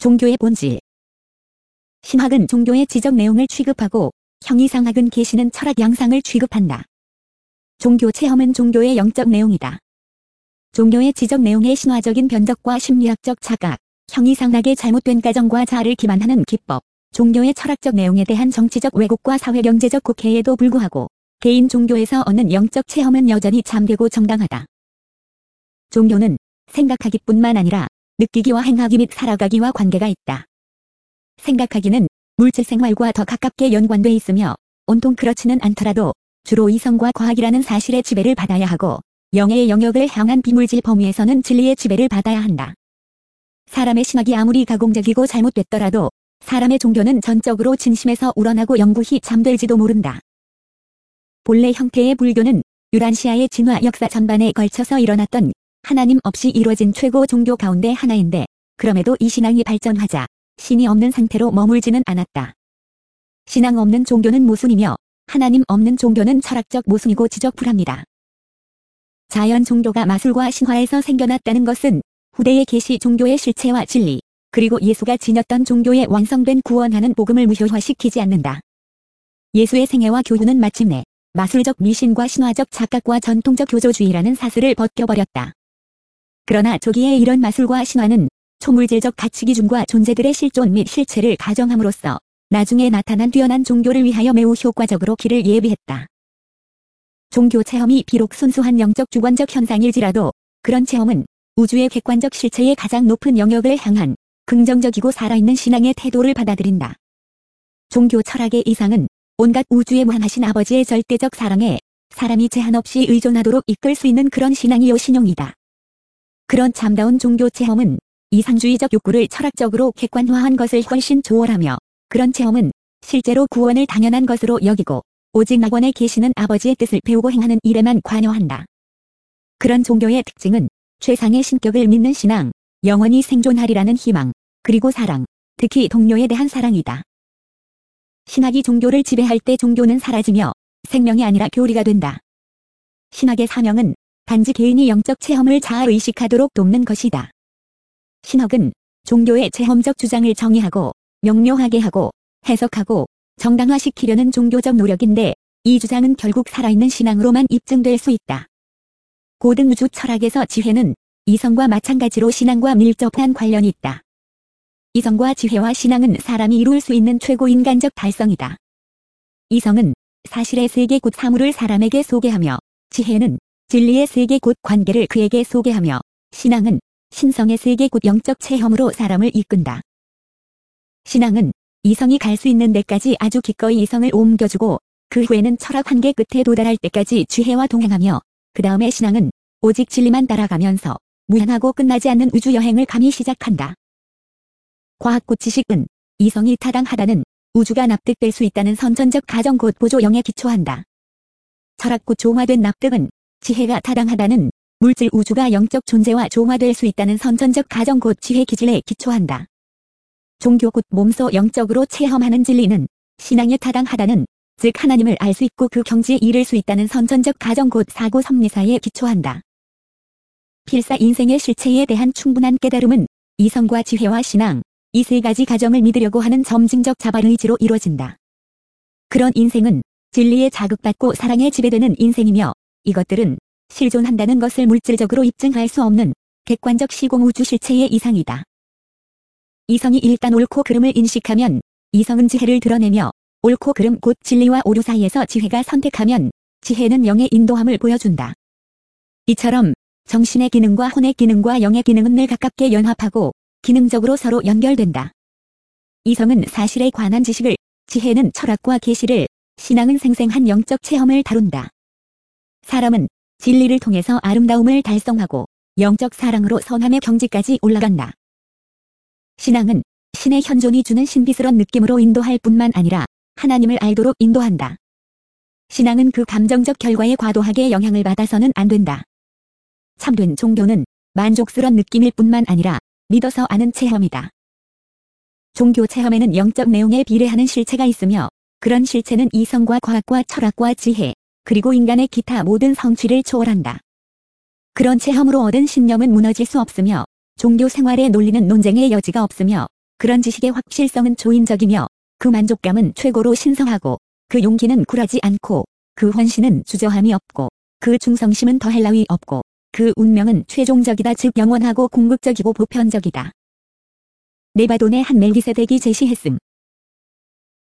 종교의 본질. 신학은 종교의 지적 내용을 취급하고 형이상학은 계시는 철학 양상을 취급한다. 종교 체험은 종교의 영적 내용이다. 종교의 지적 내용의 신화적인 변덕과 심리학적 착각, 형이상학의 잘못된 가정과 자아를 기반하는 기법, 종교의 철학적 내용에 대한 정치적 왜곡과 사회경제적 곡해에도 불구하고 개인 종교에서 얻는 영적 체험은 여전히 참되고 정당하다. 종교는 생각하기뿐만 아니라 느끼기와 행하기 및 살아가기와 관계가 있다. 생각하기는 물질 생활과 더 가깝게 연관돼 있으며 온통 그렇지는 않더라도 주로 이성과 과학이라는 사실의 지배를 받아야 하고 영예의 영역을 향한 비물질 범위에서는 진리의 지배를 받아야 한다. 사람의 신학이 아무리 가공적이고 잘못됐더라도 사람의 종교는 전적으로 진심에서 우러나고 영구히 잠들지도 모른다. 본래 형태의 불교는 유란시아의 진화 역사 전반에 걸쳐서 일어났던 하나님 없이 이루어진 최고 종교 가운데 하나인데 그럼에도 이 신앙이 발전하자 신이 없는 상태로 머물지는 않았다. 신앙 없는 종교는 모순이며 하나님 없는 종교는 철학적 모순이고 지적 불합니다. 자연 종교가 마술과 신화에서 생겨났다는 것은 후대의 계시 종교의 실체와 진리, 그리고 예수가 지녔던 종교의 완성된 구원하는 복음을 무효화시키지 않는다. 예수의 생애와 교훈은 마침내 마술적 미신과 신화적 착각과 전통적 교조주의라는 사슬을 벗겨버렸다. 그러나 초기에 이런 마술과 신화는 초물질적 가치 기준과 존재들의 실존 및 실체를 가정함으로써 나중에 나타난 뛰어난 종교를 위하여 매우 효과적으로 길을 예비했다. 종교 체험이 비록 순수한 영적 주관적 현상일지라도 그런 체험은 우주의 객관적 실체의 가장 높은 영역을 향한 긍정적이고 살아있는 신앙의 태도를 받아들인다. 종교 철학의 이상은 온갖 우주의 무한하신 아버지의 절대적 사랑에 사람이 제한 없이 의존하도록 이끌 수 있는 그런 신앙이요 신용이다. 그런 참다운 종교 체험은 이상주의적 욕구를 철학적으로 객관화한 것을 훨씬 초월하며 그런 체험은 실제로 구원을 당연한 것으로 여기고 오직 낙원에 계시는 아버지의 뜻을 배우고 행하는 일에만 관여한다. 그런 종교의 특징은 최상의 신격을 믿는 신앙, 영원히 생존하리라는 희망, 그리고 사랑, 특히 동료에 대한 사랑이다. 신학이 종교를 지배할 때 종교는 사라지며 생명이 아니라 교리가 된다. 신학의 사명은 단지 개인이 영적 체험을 자아의식하도록 돕는 것이다. 신학은 종교의 체험적 주장을 정의하고 명료하게 하고 해석하고 정당화시키려는 종교적 노력인데 이 주장은 결국 살아있는 신앙으로만 입증될 수 있다. 고등 우주 철학에서 지혜는 이성과 마찬가지로 신앙과 밀접한 관련이 있다. 이성과 지혜와 신앙은 사람이 이룰 수 있는 최고 인간적 달성이다. 이성은 사실의 세계 곧 사물을 사람에게 소개하며 지혜는 진리의 세계 곧 관계를 그에게 소개하며 신앙은 신성의 세계 곧 영적 체험으로 사람을 이끈다. 신앙은 이성이 갈 수 있는 데까지 아주 기꺼이 이성을 옮겨주고 그 후에는 철학 한계 끝에 도달할 때까지 지혜와 동행하며 그 다음에 신앙은 오직 진리만 따라가면서 무한하고 끝나지 않는 우주 여행을 감히 시작한다. 과학고 지식은 이성이 타당하다는 우주가 납득될 수 있다는 선천적 가정 곧 보조형에 기초한다. 철학고 종화된 납득은 지혜가 타당하다는 물질 우주가 영적 존재와 종화될 수 있다는 선천적 가정 곧 지혜 기질에 기초한다. 종교 곧 몸소 영적으로 체험하는 진리는 신앙에 타당하다는 즉 하나님을 알 수 있고 그 경지에 이를 수 있다는 선천적 가정 곧 사고 섭리사에 기초한다. 필사 인생의 실체에 대한 충분한 깨달음은 이성과 지혜와 신앙, 이 세 가지 가정을 믿으려고 하는 점징적 자발의지로 이루어진다. 그런 인생은 진리에 자극받고 사랑에 지배되는 인생이며 이것들은 실존한다는 것을 물질적으로 입증할 수 없는 객관적 시공 우주 실체의 이상이다. 이성이 일단 옳고 그름을 인식하면 이성은 지혜를 드러내며 옳고 그름 곧 진리와 오류 사이에서 지혜가 선택하면 지혜는 영의 인도함을 보여준다. 이처럼 정신의 기능과 혼의 기능과 영의 기능은 늘 가깝게 연합하고 기능적으로 서로 연결된다. 이성은 사실에 관한 지식을, 지혜는 철학과 계시를, 신앙은 생생한 영적 체험을 다룬다. 사람은 진리를 통해서 아름다움을 달성하고 영적 사랑으로 선함의 경지까지 올라간다. 신앙은 신의 현존이 주는 신비스러운 느낌으로 인도할 뿐만 아니라 하나님을 알도록 인도한다. 신앙은 그 감정적 결과에 과도하게 영향을 받아서는 안 된다. 참된 종교는 만족스러운 느낌일 뿐만 아니라 믿어서 아는 체험이다. 종교 체험에는 영적 내용에 비례하는 실체가 있으며 그런 실체는 이성과 과학과 철학과 지혜, 그리고 인간의 기타 모든 성취를 초월한다. 그런 체험으로 얻은 신념은 무너질 수 없으며 종교 생활의 논리는 논쟁의 여지가 없으며 그런 지식의 확실성은 조인적이며 그 만족감은 최고로 신성하고 그 용기는 굴하지 않고 그 헌신은 주저함이 없고 그 충성심은 더할 나위 없고 그 운명은 최종적이다 즉 영원하고 궁극적이고 보편적이다. 네바돈의 한 멜기세덱이 제시했음.